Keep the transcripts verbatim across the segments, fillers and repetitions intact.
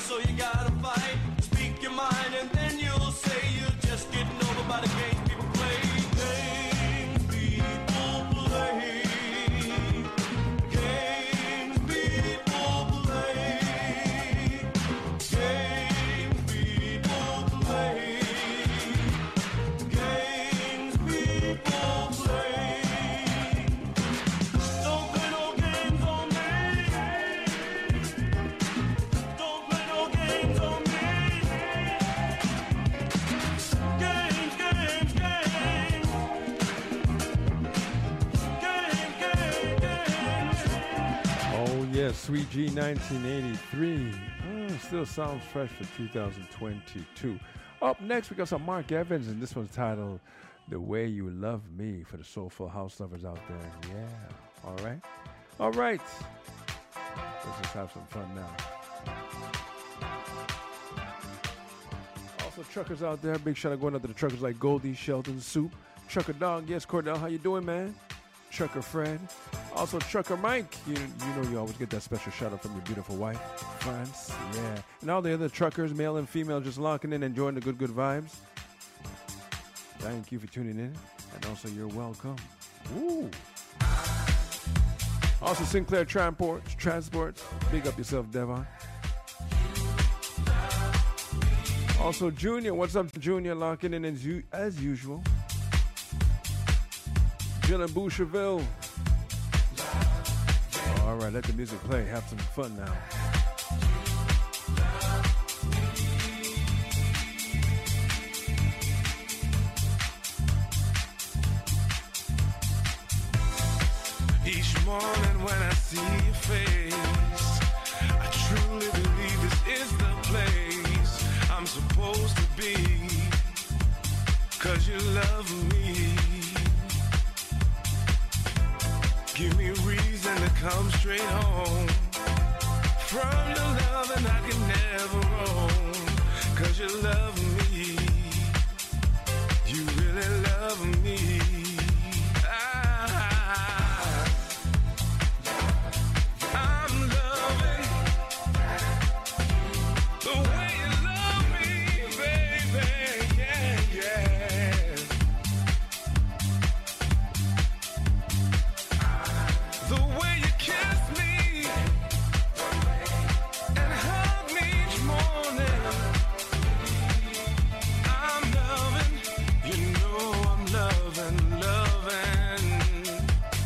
so you gotta fight. Speak your mind and then you'll say you're just getting over by the games people play. Games people play. Games people play. Games people play. Games people play. Don't play no games on me. Don't play no games on me. Games, games, games. Games, games, games. Oh yes, Sweet G nineteen eighty-three. Mm, still sounds fresh for two thousand twenty-two. Up next, we got some Mark Evans, and this one's titled The Way You Love Me for the soulful house lovers out there. Yeah. All right. All right. Let's just have some fun now. Also, truckers out there, big shout out going out to the truckers like Goldie, Shelton, Soup, Trucker Dog. Yes, Cordell, how you doing, man? Trucker Fred. Also, Trucker Mike. You you know you always get that special shout out from your beautiful wife, France. Yeah. And all the other truckers, male and female, just locking in, enjoying the good, good vibes. Thank you for tuning in. And also, you're welcome. Woo. Also, Sinclair Transport, Transport. Big up yourself, Devon. Also, Junior. What's up, Junior? Locking in as, u- as usual. Jill and Boucherville. All right, let the music play. Have some fun now. Each morning when I see your face, I truly believe this is the place I'm supposed to be. 'Cause you love me. Give me reason to come straight home. From your love and I can never roam. 'Cause you love me. You really love me. I, I'm loving the way you love me, baby. Yeah, yeah. The way you kiss me and hug me each morning. I'm loving, you know I'm loving, loving.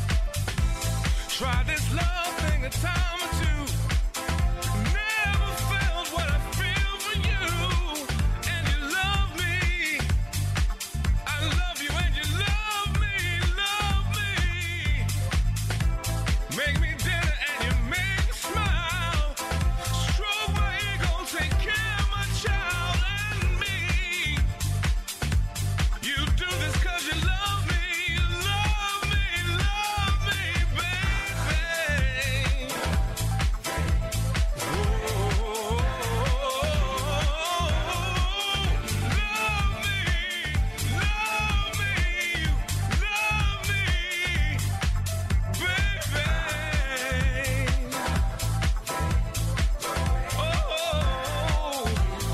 Try this love thing a time or two. Never felt what I feel for you. And you love me. I love you and you love me, love me. Make me dinner and you make me smile. Stroke my ego, take care of my child and me. You do this 'cause you love me, love me, love me, baby. Oh, love me, love me, love me, baby. Oh,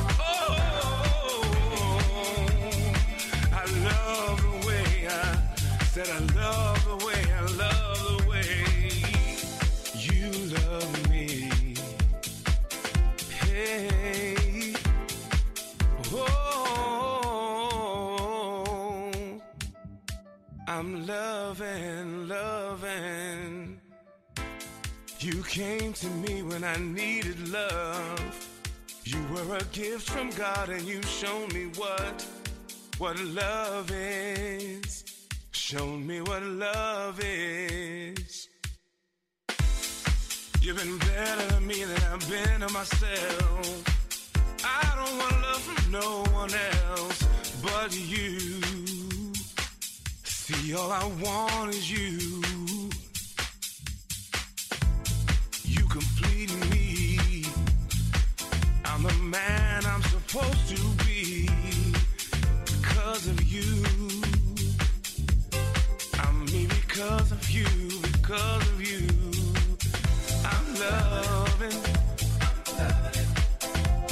oh, I love the way I said I love the way I love the way you love me. Hey, oh, I'm loving, loving. You came to me when I needed love. You were a gift from God and you showed me what, what love is. Showed me what love is. You've been better to me than I've been to myself. I don't want love from no one else but you. See, all I want is you. You complete me. I'm the man I'm supposed to be because of you. I'm me because of you, because of you. I'm loving, I'm loving it.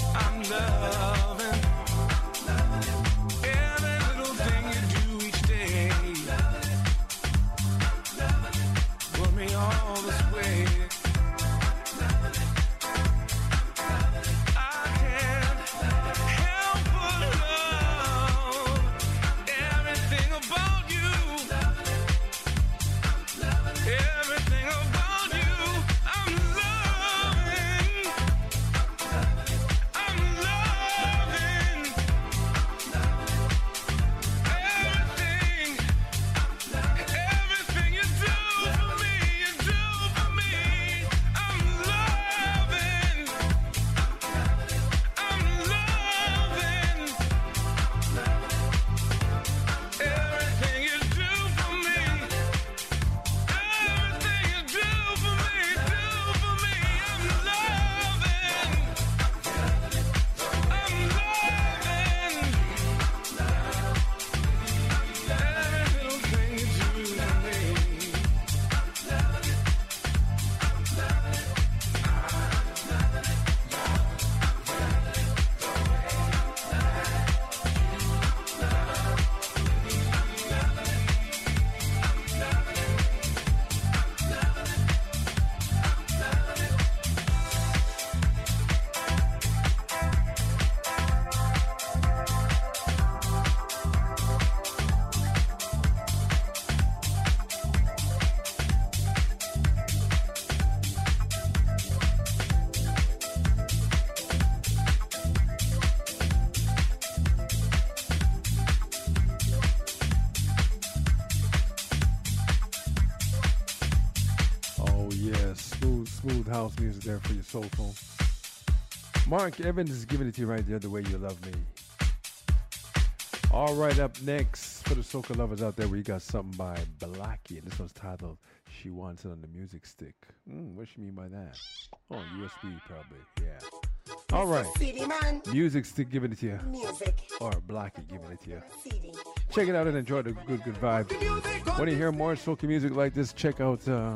smooth house music there for your soul phone. Mark Evans is giving it to you right there, The Way You Love Me. All right, up next for the soca lovers out there, we got something by Blackie, and this one's titled "She Wants It on the Music Stick." Mm, what she mean by that? Oh, U S B probably. Yeah. All right. Music stick giving it to you. Music. Or Blackie giving it to you. Check it out and enjoy the good, good vibe. Want to hear more soca music like this? Check out uh,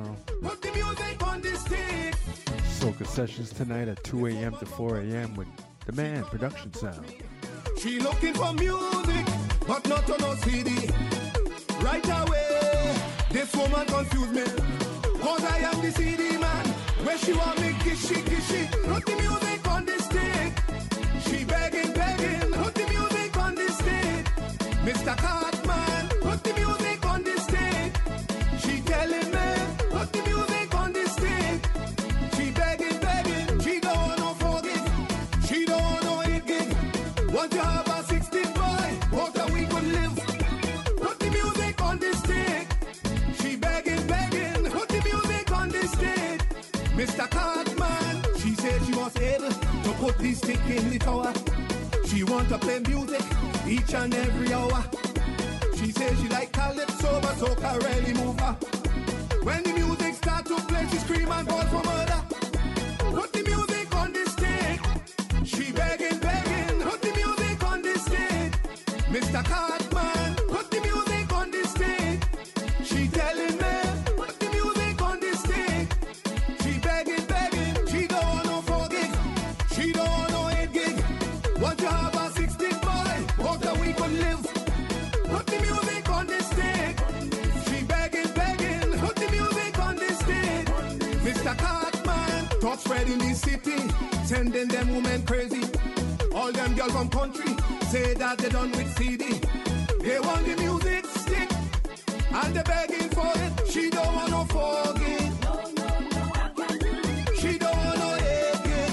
Soca Sessions tonight at two a.m. to four a.m. with the man, Production Sound. She looking for music, but not on no C D. Right away, this woman confused me. Cause I am the C D man. Where she want me kishy kishy. Put the music on the stick. She begging, begging. Put the music on the stick. Mister Cartman, put the music on the stick. She telling me, put the music on the stick. She begging, begging. She don't want no four gig. She don't want no eight gig. Want to have a sixteen boy, what a we could live. Put the music on the stick. She begging, begging. Put the music on the stick. Mister Cartman, she said she was able to put the stick in the tower. She want to play music each and every hour. She says she like calypso, but soca really move her. When the music start to play, she scream and call for murder. Put the music on the stick. She begging, begging. Put the music on the stick. Mister Cartman, put the music on the stick. She telling me, put the music on the stick. She begging, begging. She don't want no four gig. She don't want no eight gig. Want to have a sixteen boy, what a we could live. Put the music on the stick. She begging, begging. Put the music on the stick. Mister Cartman, talk spread in the city, sending them women crazy. All them girls from country say that they done with C D. They want the music stick, and they begging for it. She don't want no four gig. She don't want no eight gig.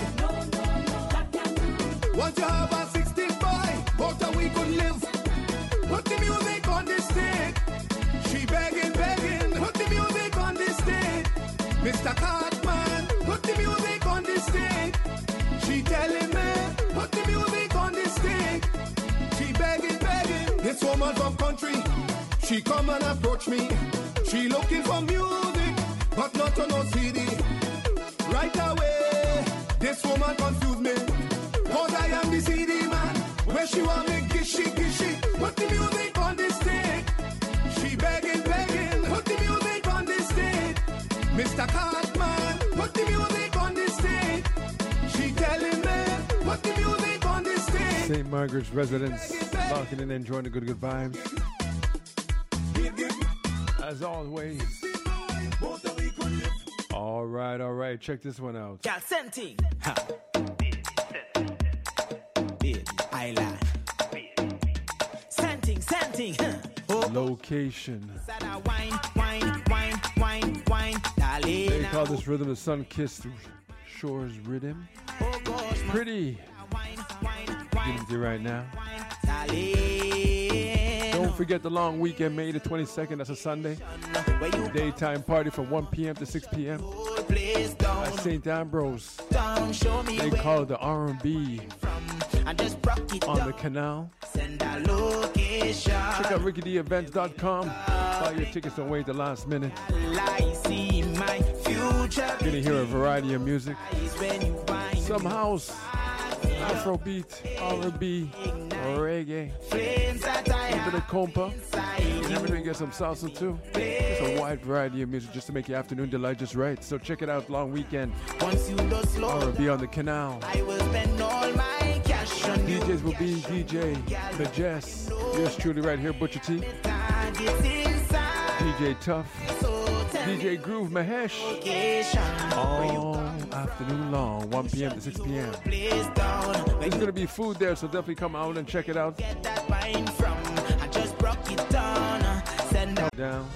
Want to have a sixteen boy, but a we could live. Put the music on the stick. She begging, begging. Put the music on the stick. Mister Cartman, put the music on the stick. She telling me, put the music on the stick. She begging, begging. This woman from country, she come and approach me. She looking for music, but not on no C D. Right away, this woman confused me. Cause I am the C D man. Where she want me gishy, gishy. Put the music on the stick. She begging, begging. Put the music on the stick. Mister Cartman, put the music on the stick. She telling me, put the music on the stick. Saint Margaret's residents locking in and enjoying the good, good vibes. As always. All right, all right. Check this one out. Yeah, senti. Ha. Baby, island. Senting, senting. Oh. Location. Wine, wine, wine, wine, wine. They call this rhythm the Sun-Kissed Shores Rhythm. Oh gosh, Pretty. wine, wine, Give wine, it to you right now. wine. Don't forget the long weekend, May the twenty-second. That's a Sunday. Where you Daytime party from one p.m. to six p.m. place down, at Saint Ambrose. down, show me They where call it the R and B from. And just rock it on down. the canal. Send a location. Check out ricky d events dot com. Buy your tickets, don't wait the last minute. I see my future. You're gonna hear a variety of music. When you wine, Some house, Afrobeat, R and B, reggae, flames that I a bit have of compa. inside And you. every day get some salsa too. It's a wide variety of music just to make your afternoon delight just right. So check it out, long weekend. Once you do slow, R and B on the canal. I will spend all my cash on D you. Js will be D J Majest, yours truly right here, Butcher T, Targets inside, D J Tough, so tell D J me Groove Mahesh, location. Where you all afternoon long, one p.m. to six p.m. place down. Where There's you gonna be food there, so definitely come out and check it out. get that wine from. I just broke it down. Send a Down.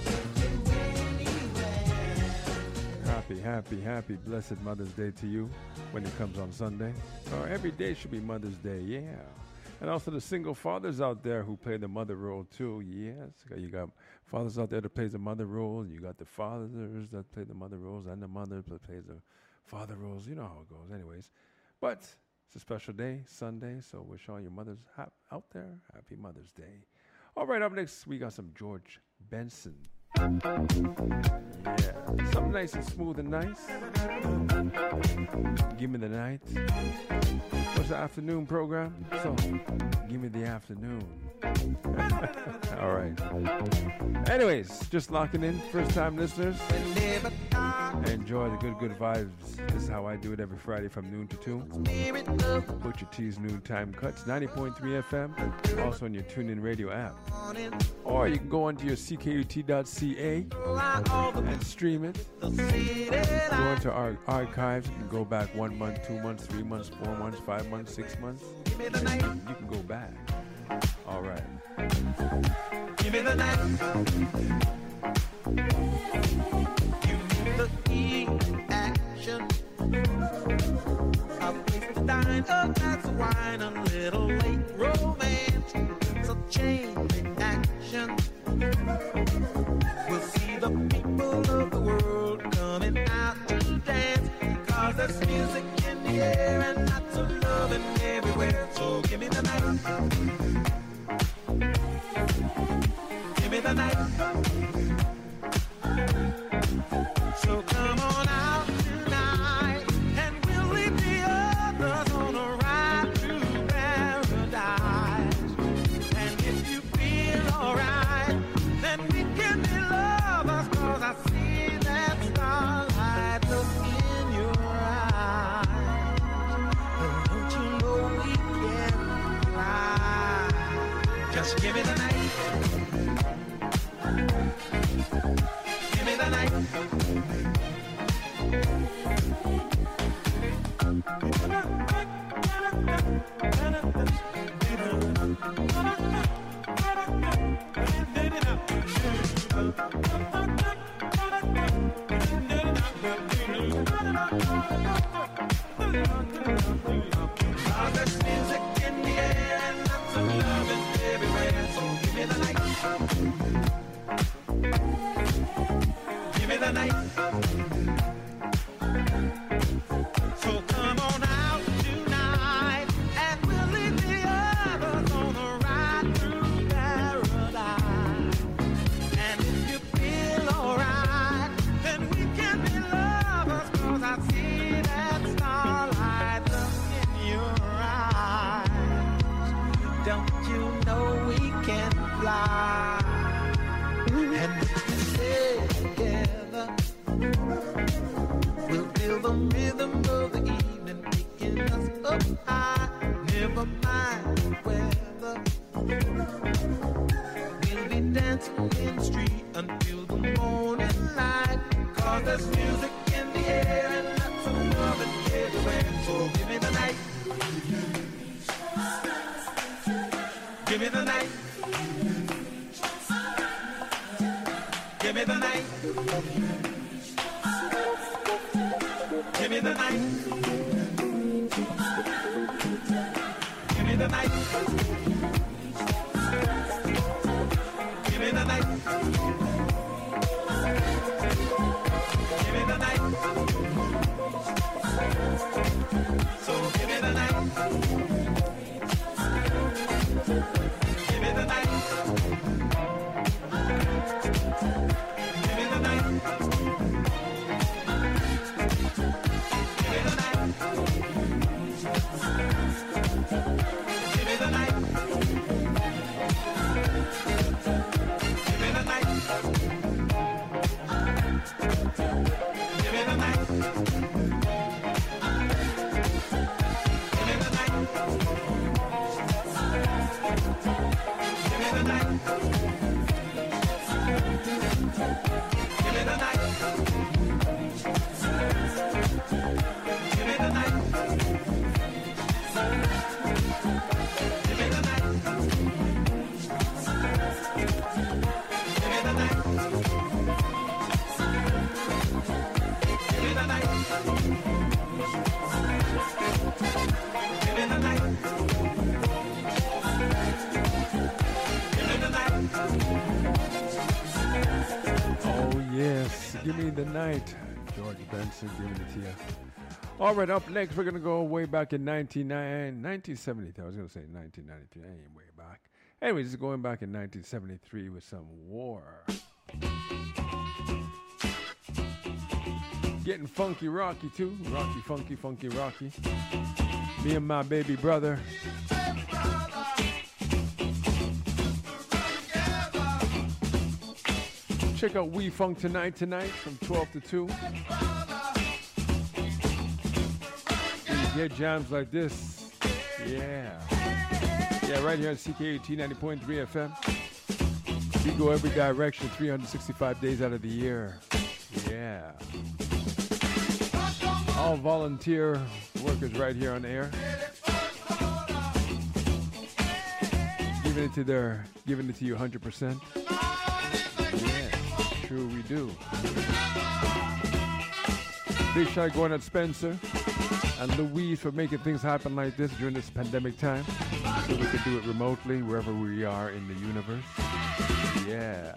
Happy, happy, happy, blessed Mother's Day to you when it comes on Sunday. Or every day should be Mother's Day, yeah. And also the single fathers out there who play the mother role too, yes. You got fathers out there that plays the mother role, and you got the fathers that play the mother roles, and the mother that plays the father rules. You know how it goes, anyways. But it's a special day, Sunday, so wish all your mothers ha- out there happy Mother's Day. All right, up next, we got some George Benson. Yeah, something nice and smooth and nice. Give me the night. What's the afternoon program? So, give me the afternoon. All right. Anyways, just locking in. First time listeners, enjoy the good, good vibes. This is how I do it every Friday from noon to two. Butcher T's Noontime Cuts, ninety point three F M. Also on your TuneIn Radio app. Or you can go onto your C K U T dot C A and stream it. Go into our archives. You can go back one month, two months, three months, four months, five months, six months. You can go back. All right. Give me the night. Give me the key action. A place to dine, a glass of wine, a little late romance. So chain reaction. We'll see the people of the world coming out to dance. Cause there's music in the air and lots of loving everywhere. So give me the night. Give me the night. So come on out tonight, and we'll leave the others on a ride to paradise. And if you feel alright, then we can be lovers, cause I see that starlight look in your eyes. And don't you know we can fly? Just give me the night. Give me the night. Cause there's music in the air and lots of loving everywhere. So give me the night. Give me the night. So come on out tonight, and we'll leave the others on a ride through paradise. And if you feel alright, then we can be lovers, cause I see that starlight look in your eyes. Don't you know we can fly? And if we stay together, we'll feel the rhythm of the evening taking us up high. Never mind the weather. We'll be dancing in the street until the morning light. Cause there's music in the air and lots of loving everywhere. So give me the night. Give me the night. Give me the night. Give me the night. Give me the night. Give me the night. Give me the night. So give me the night. Give me the night. Give me the night. Give me the night. Give me the night. Give me the night. Give me the night. Give me the night. Give me the night. Give me the night. Give me the night. Give me the night. Give me the night. Give me the night. Give me the night. Give me the night. Oh, yes. Give me the night. George Benson giving it to you. All right, up next, we're going to go way back in nineteen seventy-three. I was going to say nineteen ninety-three. I ain't way back. Anyways, it's going back in nineteen seventy-three with some War. Getting funky rocky, too. Rocky, funky, funky, rocky. Me and my baby brother. Check out We Funk Tonight tonight from twelve to two. Get jams like this. Yeah. Yeah, right here on C K A T ninety point three F M. We go every direction, three hundred sixty-five days out of the year. Yeah. All volunteer workers right here on air. Giving it to their, giving it to you one hundred percent. Yeah, true we do. Big shout going at Spencer and Louise for making things happen like this during this pandemic time, so we could do it remotely wherever we are in the universe. Yeah.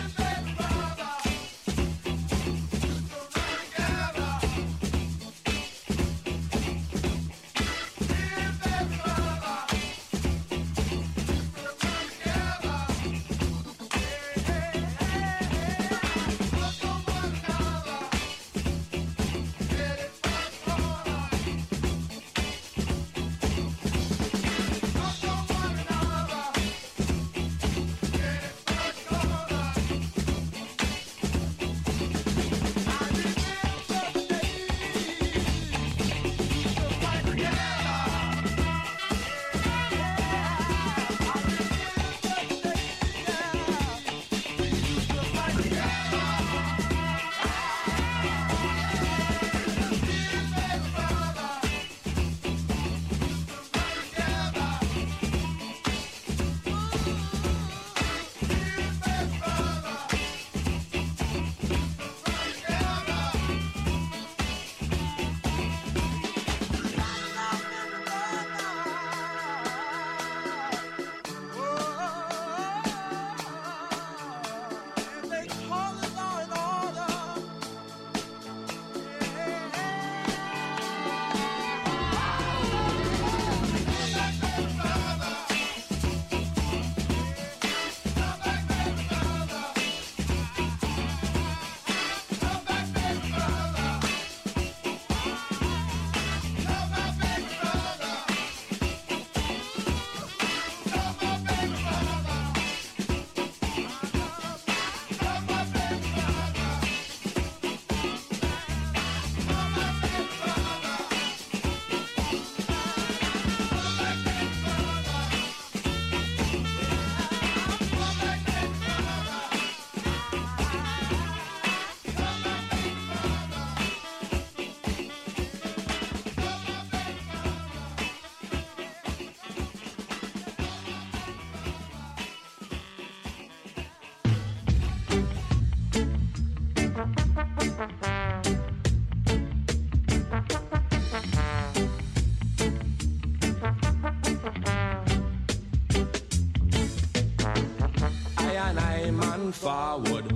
Forward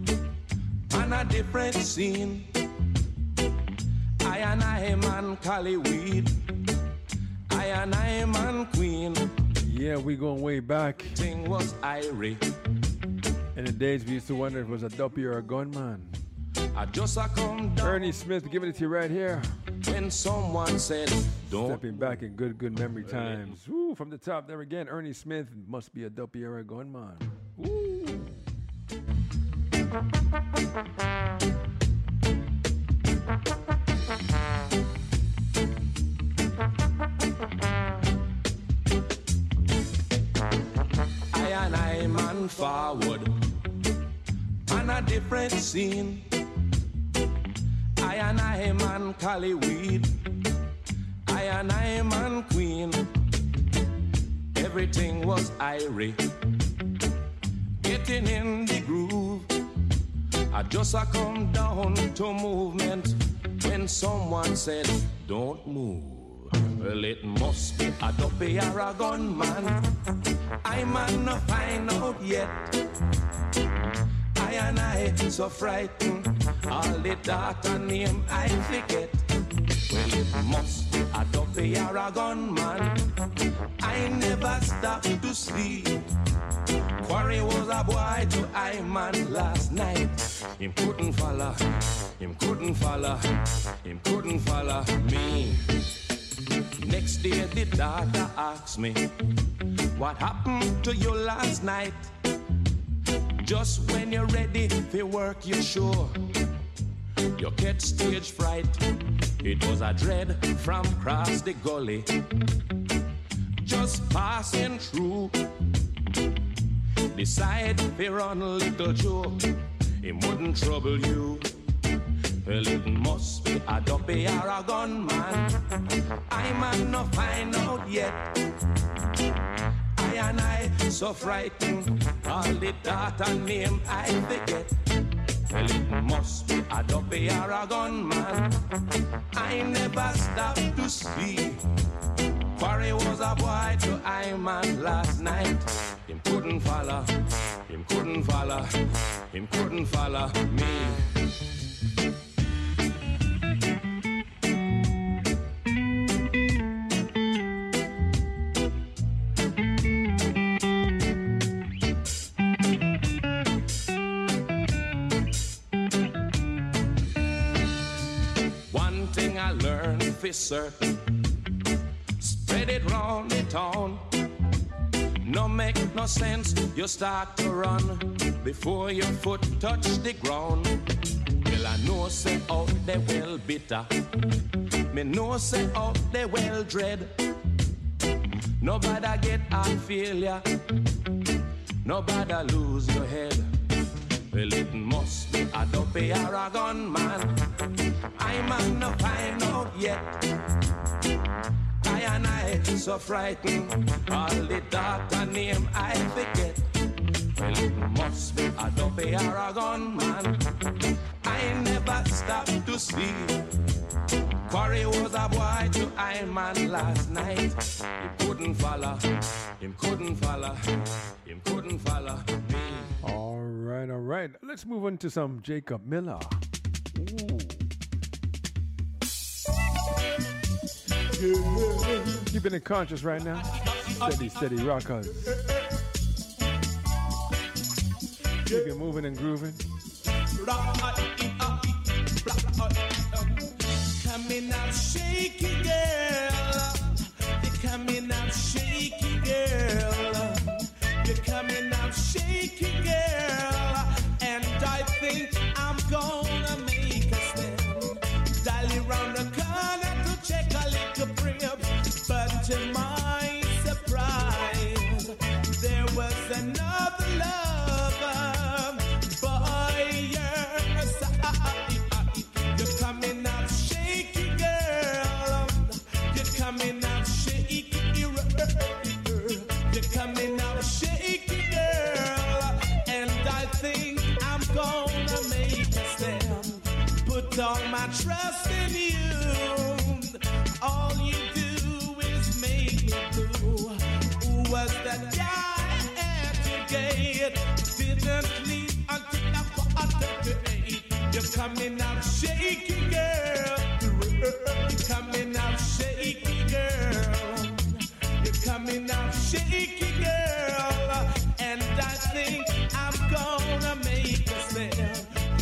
on a different scene. I and I man Collyweed, I and I man Queen. Yeah, we going way back. Thing was Irie. In the days we used to wonder if it was a duppy or a gunman. I just a come down. Ernie Smith giving it to you right here. When someone said, don't. Stepping back in good, good memory times. Woo, from the top there again, Ernie Smith must be a duppy or a gunman. Woo. I and I man forward on a different scene. I and I man Collyweed, I and I man Queen. Everything was Irie, getting in the groove. I just a come down to movement when someone said, don't move. Well, it must be a duppy or a gunman. I man not find out yet. I and I so frightened. All the daughter name I forget. When Well, it must be a dopey or a gunman. I never stopped to sleep. Quarry was a boy to I man last night. Him couldn't follow, him couldn't follow, him couldn't follow me. Next day the daughter asked me, what happened to you last night? Just when you're ready for work, you're sure you catch stage fright. It was a dread from across the gully, just passing through. Decide to run a little joke, it wouldn't trouble you. Well, it must be a dopey or a gunman. I might not find out yet. I and I so frightened, all the data name I forget. Well, it must be a dopey or a gunman. I never stopped to see. Quarry was a boy to I man last night. Him couldn't follow, him couldn't follow, him couldn't follow me. One thing I learned for certain, spread it round the town. No make no sense, you start to run before your foot touch the ground. Well, I know say out there well bitter, me know say out there well dread. Nobody get a failure, nobody lose your head. Well, it must be a dopey or a gunman. I might not find out yet. I and I so frightened, all the daughter name I forget. Well, it must be a dopey or a gunman. I never stopped to see. Quarry was a boy to I man last night. He couldn't follow, him couldn't follow, him couldn't follow me. All right, all right. Let's move on to some Jacob Miller. Ooh. Keeping it conscious right now. Steady, steady rockers. Keep it moving and grooving. Coming out shaky girl. You're coming out shaky girl. You're coming out shaky girl. And I think I'm gonna make a stand. Dial around the corner to check a little prep. But to my surprise, there was another lover by your side. You're coming out shaky girl. You're coming out shaky girl. You're coming out shaky girl. And I think I'm gonna make a stand. Put all my trust in you. All you do is make me blue. Who was that guy at your gate? Didn't leave until I quarter to eight. You're coming out shaky girl. You're coming out shaky girl. You're coming out shaky girl. And I think I'm gonna make a stand.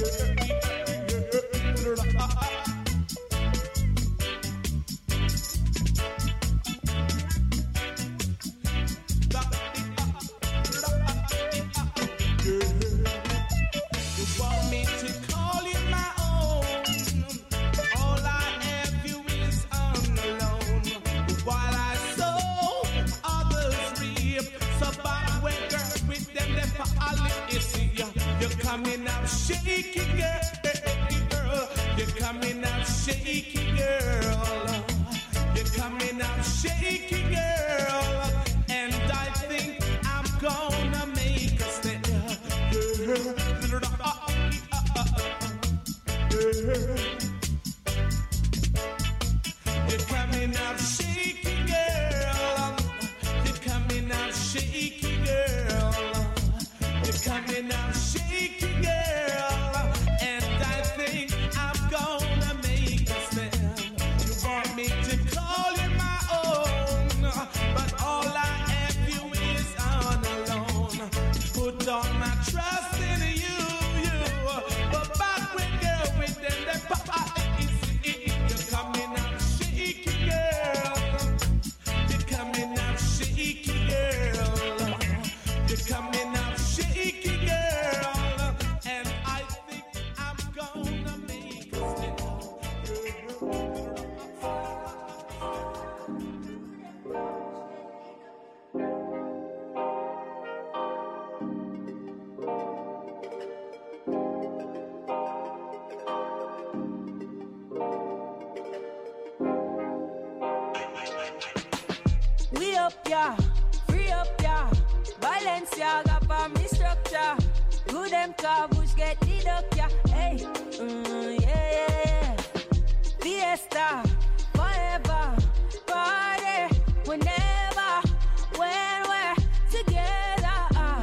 Coming out shaky girl, you're coming out shaky girl, you're coming out shaky girl, and I think I'm gonna make a stand. You're coming out shaky girl, you're coming out shaky girl, you're coming out shaky girl, and up, yeah. Free up, yeah. Balenciaga for me structure. Good them car, bush get deduct, yeah. Hey, mm, yeah, yeah, yeah. Fiesta, forever. Party, whenever. When we're together. Uh.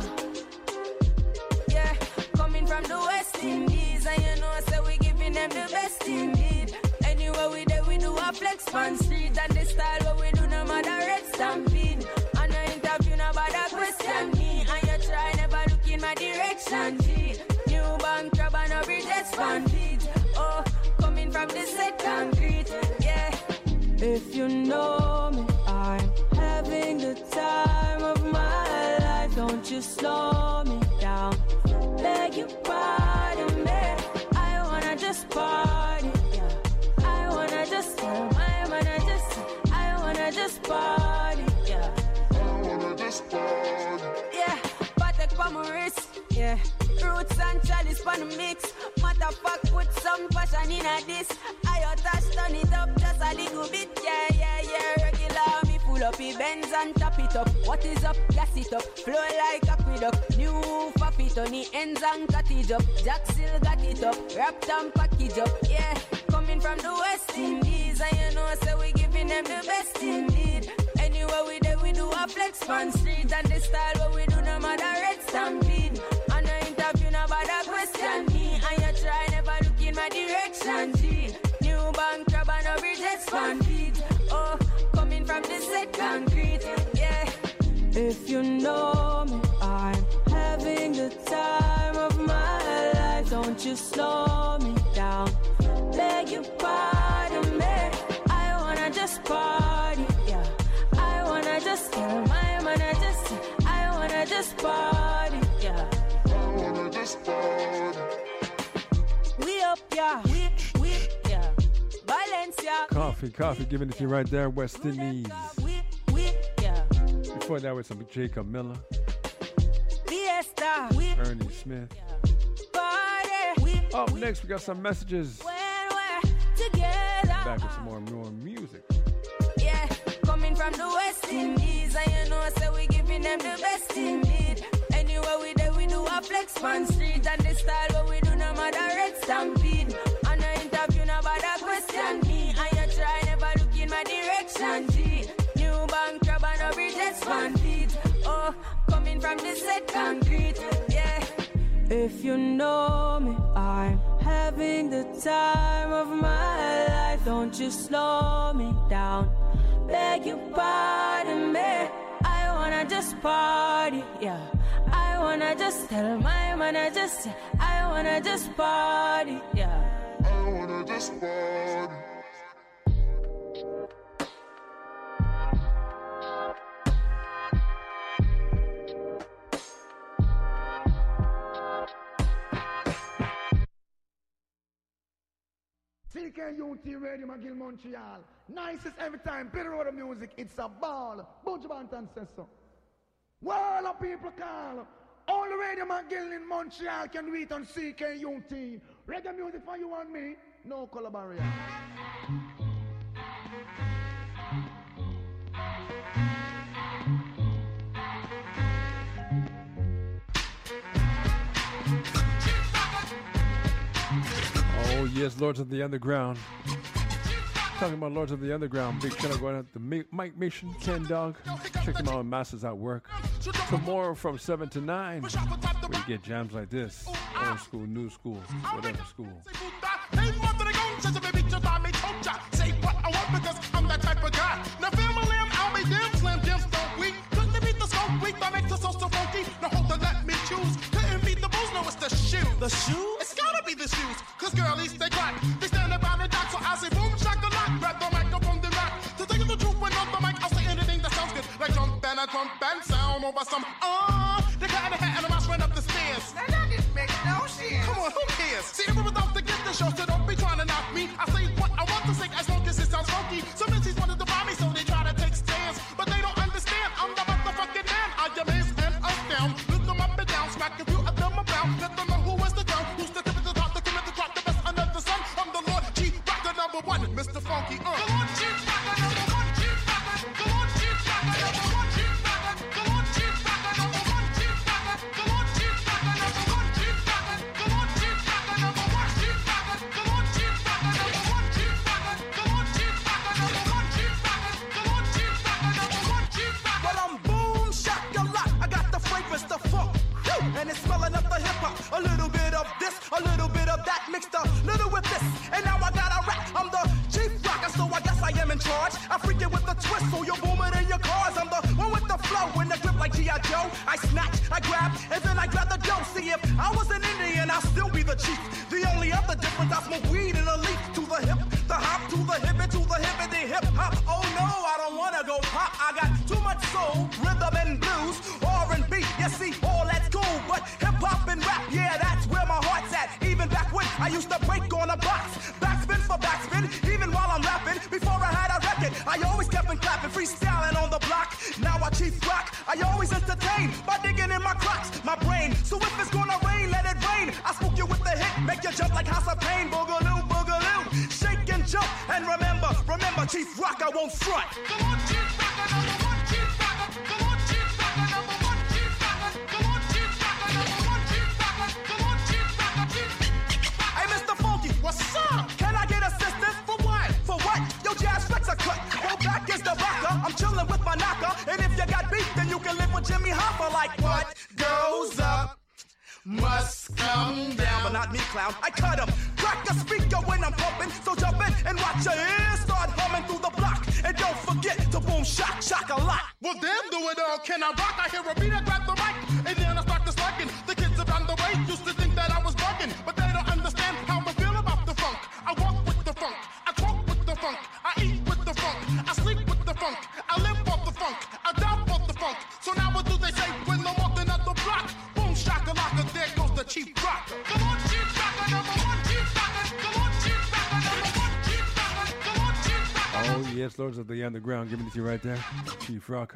Yeah, coming from the West Indies. And you know, so we giving them the best indeed. Anywhere we there, we do a flex on street. And the style what we do, no matter red stampede. And no interview, no bother question me. And you try, never look in my direction, G. New bank crab and a bridges bandit. Oh, coming from the set concrete, yeah. If you know me, I'm having the time of my life. Don't you slow me down. Beg you pardon me. I wanna just party, yeah. I wanna just, I wanna just, I wanna just party, yeah. I wanna just party. Yeah, Patek for my wrist, yeah. Roots and chalice for the mix. Matter of fact, put some passion in a this. I touch, turn it up just a little bit, yeah, yeah, yeah. Regular, me full up the Benz and tap it up. What is up? Gas it up. Flow like aqueduct. New faffy on the ends and cottage up. Jack still got it up. Wrapped and package up, yeah. Coming from the West Indies. And you know, so we giving them the best indeed. Anywhere we there, we do a flex on street. And the style what we do, no matter red stampede. And no interview, no bother question me. And you try, never look in my direction, G. New bank crab and a bridges bandit. Oh, coming from the set concrete, yeah. If you know me, I'm having the time of my life. Don't you slow me down. Beg you pardon me. I wanna just party, yeah. I wanna just, I wanna just, I wanna just party, yeah. I wanna just party. We up, yeah. We, we, yeah. Valencia. Coffee, coffee, giving it to you right there, West Indies. We, we, yeah. Before that was some Jacob Miller, Fiesta. We, Ernie Smith. party. We, Up next, we got some messages. when we're together. Back with some more, more music. Yeah, coming from the West Indies. And you know, so we giving them the best indeed. Anywhere we there, we do a flex on street. And the style what we do, no matter red stampede. And no interview, no bother question me. And you try, never look in my direction, G. New bank crab and a bridges bandit. Oh, coming from the set concrete, yeah. If you know me, I'm having the time of my life. Don't you slow me down. Beg you pardon me. I wanna just party, yeah. I wanna just tell my man I just, I wanna just party, yeah. I wanna just party. C K U T Radio McGill Montreal. Nicest every time. Better order music. It's a ball. Bunch of Bantan says so. World of people call. Only Radio McGill in Montreal can do it on C K U T. Reggae music for you and me. No color barrier. Oh, yes, Lords of the Underground. Talking about Lords of the Underground. Big shout out going out to Mi- Mike Mission, Ken Dog. Check them out on Masters at Work. Tomorrow from seven to nine, where you get jams like this. Old school, new school, whatever school. Hey, mother, they gon' judge a baby just by me, told ya. Say what I want because I'm that type of guy. Now, family, I'll be damn slim, gems don't we? Couldn't beat the smoke weak, that makes us so so funky. Now, hold on, let me choose. Couldn't beat the booze, no, it's the shoe. The shoe? It's gotta be the shoes. Cause girlies, they crack. They stand around the dock, so I say boom, shaka lock. Grab the microphone, then rock. To tell you the truth, when on the mic, I'll say anything that sounds good. Like jump and a jump and sound over some, uh, they got in the hat and a mouse ran up the stairs. Now that didn't make no sense. Come on, who cares? See, everyone's out to get the show, so don't be trying to knock me. I say what I want to say as long as it sounds funky. Some mentions wanted to buy me, so they try to take stands. But they don't understand, I'm the motherfucking man. I am is and up down. Lift them up and down, smack a few of them around. Let them know who is the down, who's the tip of the top, the cream of the crop, the best under the sun. I'm the Lord G, rocker number one, Mister Funky, uh. The Lord G, rocker number one, G, rocker. The Lord G, rocker number one. I Joe. I snatch, I grab, and then I grab the dough. See, if I was an Indian, I'll still be the chief. The only other difference, I smoke weed in a leaf. To the hip, the hop, to the hip, and to the hip, and the hip hop. Oh no, I don't wanna go pop. I got too much soul, rhythm and blues, R and B. You see, all that's cool, but hip hop and rap, yeah, that's where my heart's at. Even back when I used to break on a box, backspin for backspin, even while I'm rapping. Before I had a record, I always kept on clapping, freestyling on the block. Now I chief rock, I always entertain by digging in my crocs, my brain. So if it's gonna rain, let it rain. I spook you with the hit, make you jump like House of Pain, boogaloo, boogaloo, shake and jump. And remember, remember, Chief Rock, I won't front. Come on, Chief Rocker, number one, Chief Rocker. Come on, Chief Rocker, number one, Chief Rocker. Come on, Chief Rocker, number one, Chief Rocker. Come on, Chief Rocker, Chief. Hey, Mister Funky, what's up? Can I get assistance? For what? For what? Yo, Jazz Flex a cut. Go back is the rocker. I'm chilling with my knocker. And if you got beef, then you can live with Jimmy Hoffa. Like what goes up must come down. But not me, clown. I cut him. Crack the speaker when I'm pumping. So jump in and watch your ears start humming through the block. And don't forget to boom, shock, shock a lot. Well, damn, do it all. Can I rock? I hear a beat, I grab the mic. And then I start disliking. The kids around the way used to think that I was bugging. But they don't understand how I feel about the funk. I walk with the funk. I talk with the funk. I eat with the funk. I sleep with the funk. I live off the funk. I die off the funk. So now what do they say when I'm walking up the block? Boom, shakalaka, there goes the Chief Rocker. Come on, Chief Rocker, number one, Chief Rocker. Come on, Chief Rocker, number one, Chief Rocker. Come on, Chief Rocker. Oh, yes, Lords of the Underground, giving it to you right there. Chief Rocker.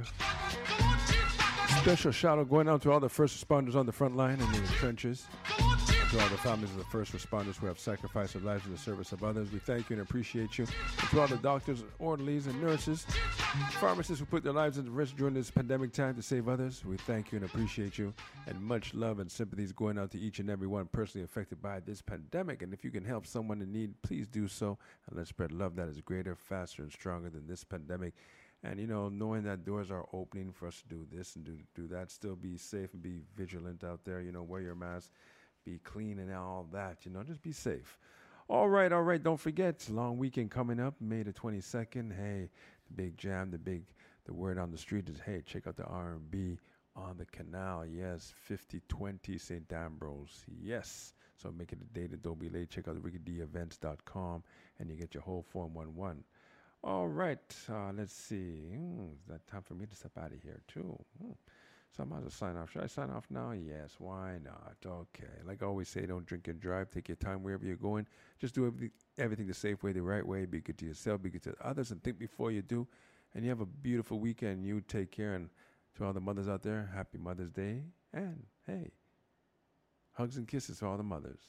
Special shout out going out to all the first responders on the front line and in the trenches. To all the families of the first responders who have sacrificed their lives in the service of others, we thank you and appreciate you. And to all the doctors, orderlies, and nurses, pharmacists who put their lives at risk during this pandemic time to save others, we thank you and appreciate you. And much love and sympathies going out to each and every one personally affected by this pandemic. And if you can help someone in need, please do so. And let's spread love that is greater, faster, and stronger than this pandemic. And, you know, knowing that doors are opening for us to do this and do, do that, still be safe and be vigilant out there. You know, wear your mask. Be clean and all that, you know, just be safe. All right, all right, don't forget, long weekend coming up, May the twenty-second. Hey, the big jam, the big, the word on the street is, hey, check out the R and B on the canal. Yes, fifty twenty Saint Ambrose. Yes. So make it a day that don't be late. Check out the ricky d events dot com and you get your whole four one one. All right, uh, let's see. Mm, is that time for me to step out of here, too? Mm. So I might as well sign off. Should I sign off now? Yes, why not? Okay. Like I always say, don't drink and drive. Take your time wherever you're going. Just do everything, everything the safe way, the right way. Be good to yourself, be good to others, and think before you do. And you have a beautiful weekend. You take care. And to all the mothers out there, happy Mother's Day. And, hey, hugs and kisses to all the mothers.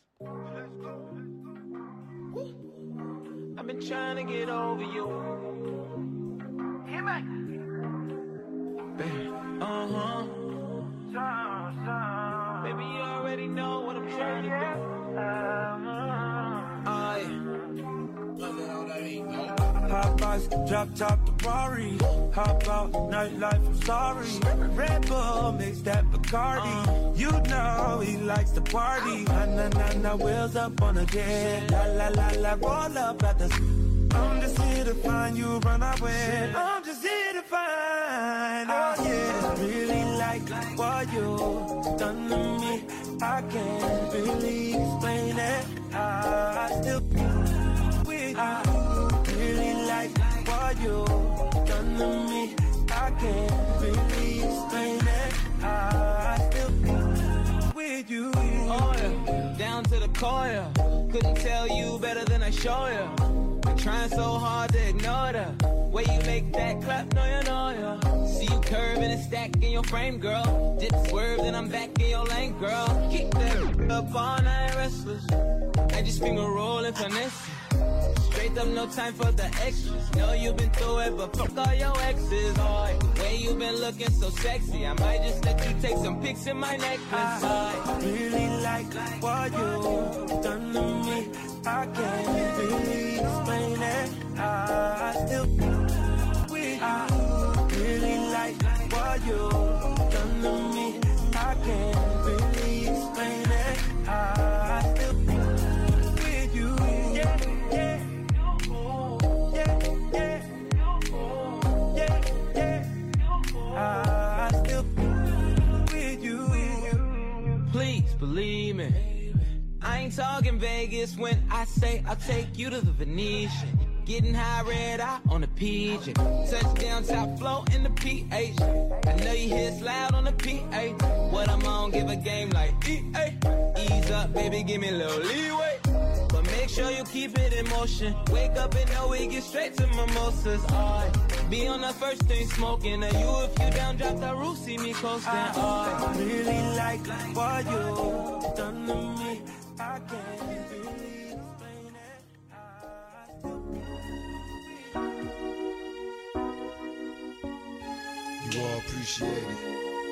I've been trying to get over you. Hey, man. Uh-huh. Baby, you already know what I'm trying to do. I Hot box, drop top the Rari. Hop out, nightlife, I'm sorry. Red Bull, mix that Bacardi. Uh, you know he likes to party. Na na na na, wheels up on a jet. La la la la, roll up at the. I'm just here to find you, run away. I'm just here to find. Oh yeah, really like what you done to me. I can't really explain it. I still with you. Really like what you done to me. I can't really explain it. I still with you. Oh yeah, down to the core. Yeah. Couldn't tell you better than I show you. Trying so hard to ignore the way you make that clap, no you know ya. See you curving and stacking your frame, girl. Dip swerve, then I'm back in your lane, girl. Keep that up all night restless. I just finger roll and finesse. Straight up, no time for the extras. Know you've been through it, but fuck all your exes. Oh, the way you been looking so sexy, I might just let you take some pics in my necklace. I really like what you done to me. I can't really explain it. I still with you. Really like what you done to me. I can't really explain it. I still with you. Yeah, yeah. Yeah, yeah. Yeah, yeah. I still baby. I ain't talking Vegas when I say I'll take you to the Venetian. Getting high red eye on the P J. Touchdown top flow in the P H. I know you hear it's loud on the P A. What I'm on, give a game like E A. Ease up, baby, give me a little leeway. But make sure you keep it in motion. Wake up and know we get straight to mimosas. Alright, be on the first thing smoking. Are you if you down, drop the roof, see me coasting. I really like what you done to me. I can't really explain it. You all appreciate it.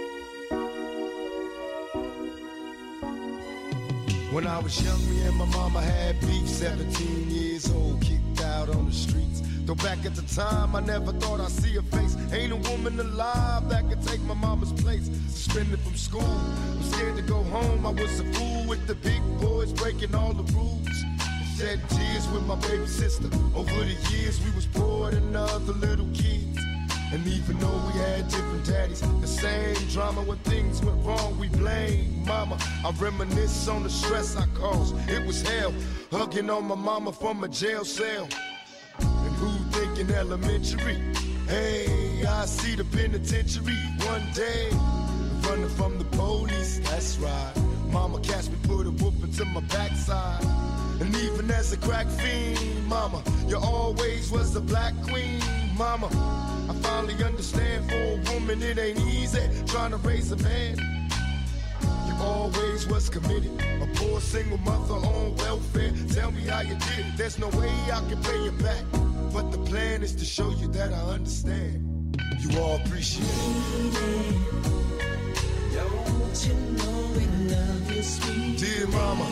When I was young, me and my mama had beef, seventeen years old, kicked out on the streets. Though back at the time, I never thought I'd see her face. Ain't a woman alive that could take my mama's place. Suspended from school, I'm scared to go home. I was a fool with the big boys, breaking all the rules. Shed tears with my baby sister. Over the years, we was poor than other little kids. And even though we had different daddies, the same drama when things went wrong, we blame mama. I reminisce on the stress I caused. It was hell, hugging on my mama from a jail cell. And who thinking elementary? Hey, I see the penitentiary one day. Running from the police, that's right. Mama catch me, put a whooping to my backside. And even as a crack fiend, mama, you always was a black queen, mama. I finally understand for a woman it ain't easy trying to raise a man. You always was committed, a poor single mother on welfare. Tell me how you did it, there's no way I can pay you back. But the plan is to show you that I understand. You all appreciate it. Don't you know we love you, sweet dear mama.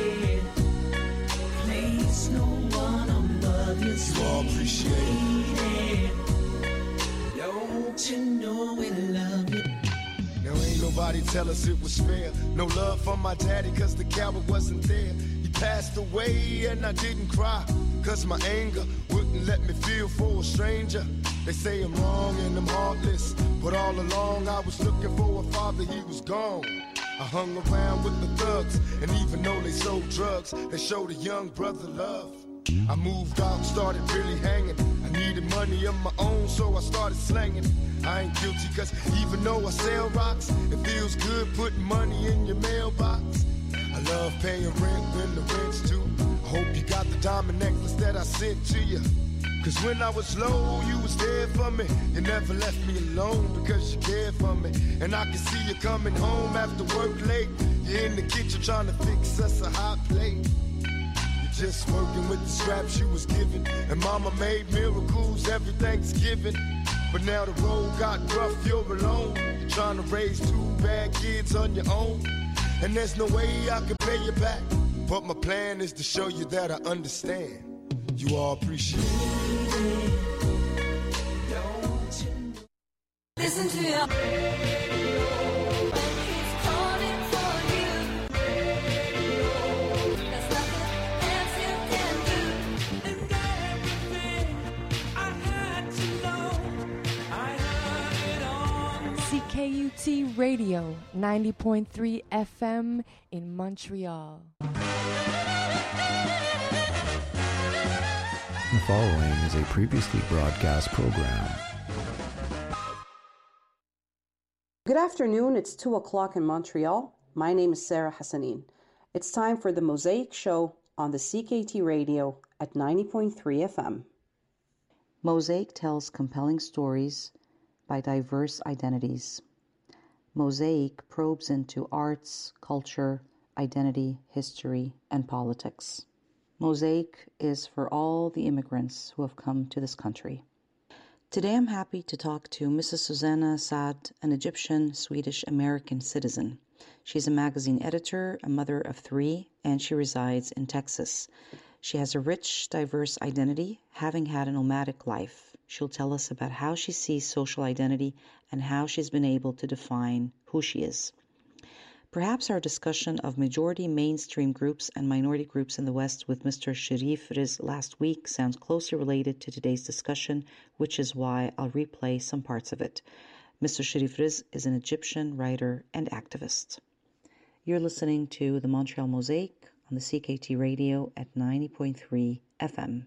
Place no one above you, you all appreciate it. Don't you know we love you? Now ain't nobody tell us it was fair. No love from my daddy cause the coward wasn't there. He passed away and I didn't cry cause my anger wouldn't let me feel for a stranger. They say I'm wrong and I'm heartless, but all along I was looking for a father, he was gone. I hung around with the thugs, and even though they sold drugs, they showed a young brother love. I moved out, started really hanging. I needed money of my own, so I started slanging. I ain't guilty, cause even though I sell rocks, it feels good putting money in your mailbox. I love paying rent when the rent's due. I hope you got the diamond necklace that I sent to you. Cause when I was low, you was there for me. You never left me alone because you cared for me. And I can see you coming home after work late. You're in the kitchen trying to fix us a hot plate. You're just working with the scraps you was given. And mama made miracles every Thanksgiving. But now the road got rough, you're alone. You're trying to raise two bad kids on your own. And there's no way I can pay you back. But my plan is to show you that I understand. You all appreciate it. Listen to your C K U T Radio, ninety point three F M in Montreal. The following is a previously broadcast program. Good afternoon, it's two o'clock in Montreal. My name is Sarah Hassanin. It's time for the Mosaic Show on the C K T Radio at ninety point three F M. Mosaic tells compelling stories by diverse identities. Mosaic probes into arts, culture, identity, history, and politics. Mosaic is for all the immigrants who have come to this country. Today I'm happy to talk to Missus Susanna Saad, an Egyptian, Swedish, American citizen. She's a magazine editor, a mother of three, and she resides in Texas. She has a rich, diverse identity, having had a nomadic life. She'll tell us about how she sees social identity and how she's been able to define who she is. Perhaps our discussion of majority mainstream groups and minority groups in the West with Mister Sherif Riz last week sounds closely related to today's discussion, which is why I'll replay some parts of it. Mister Sherif Riz is an Egyptian writer and activist. You're listening to the Montreal Mosaic on the C K T Radio at ninety point three F M.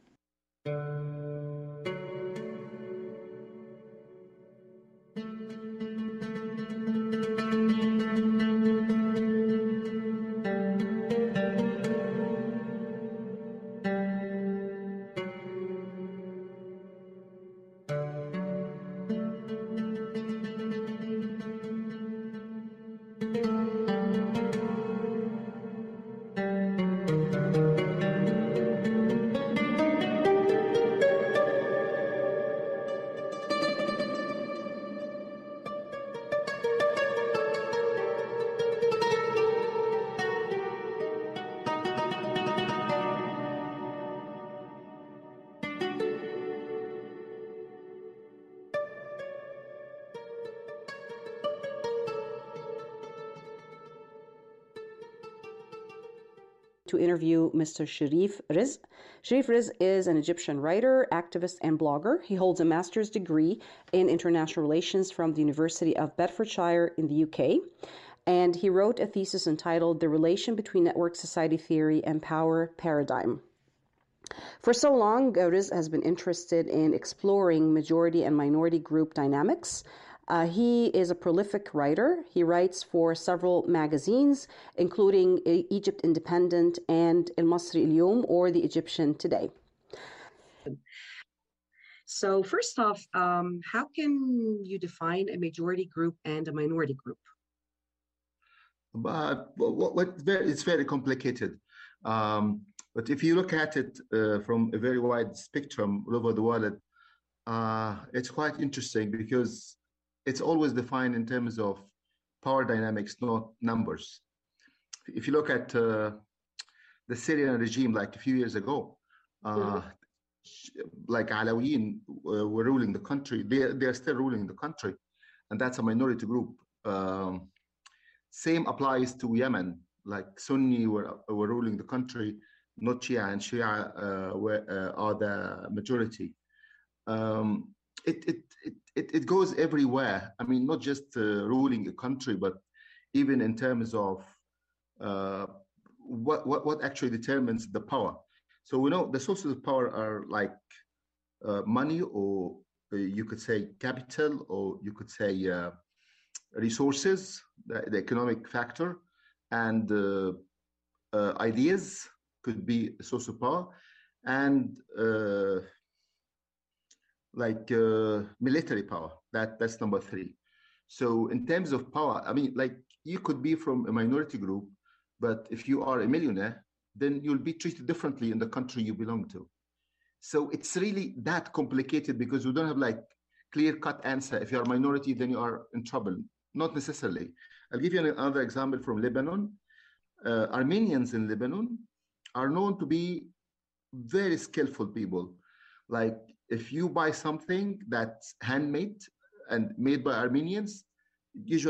To interview Mister Sharif Riz. Sharif Riz is an Egyptian writer, activist, and blogger. He holds a master's degree in international relations from the University of Bedfordshire in the U K. And he wrote a thesis entitled The Relation Between Network Society Theory and Power Paradigm. For so long, Riz has been interested in exploring majority and minority group dynamics. Uh, he is a prolific writer. He writes for several magazines, including Egypt Independent and El Masri El Yom, or the Egyptian Today. So first off, um, how can you define a majority group and a minority group? But what, what, it's very complicated. Um, but if you look at it uh, from a very wide spectrum all over the world, uh, it's quite interesting because it's always defined in terms of power dynamics, not numbers. If you look at uh, the Syrian regime, like a few years ago, uh, mm-hmm. like Alawiyin uh, were ruling the country. They they are still ruling the country, and that's a minority group. Um, same applies to Yemen. Like Sunni were were ruling the country, not Shia, and Shia uh, were, uh, are the majority. Um, it, it it it it goes everywhere. I mean, not just uh, ruling a country, but even in terms of uh, what what what actually determines the power. So we know the sources of power are like uh, money, or uh, you could say capital, or you could say uh, resources, the, the economic factor, and uh, uh, ideas could be a source of power, and uh, like uh, military power. That that's number three. So in terms of power, I mean, like you could be from a minority group, but if you are a millionaire, then you'll be treated differently in the country you belong to. So it's really that complicated because we don't have like clear-cut answer. If you're a minority, then you are in trouble. Not necessarily. I'll give you another example from Lebanon. Uh, Armenians in Lebanon are known to be very skillful people. Like if you buy something that's handmade and made by Armenians, usually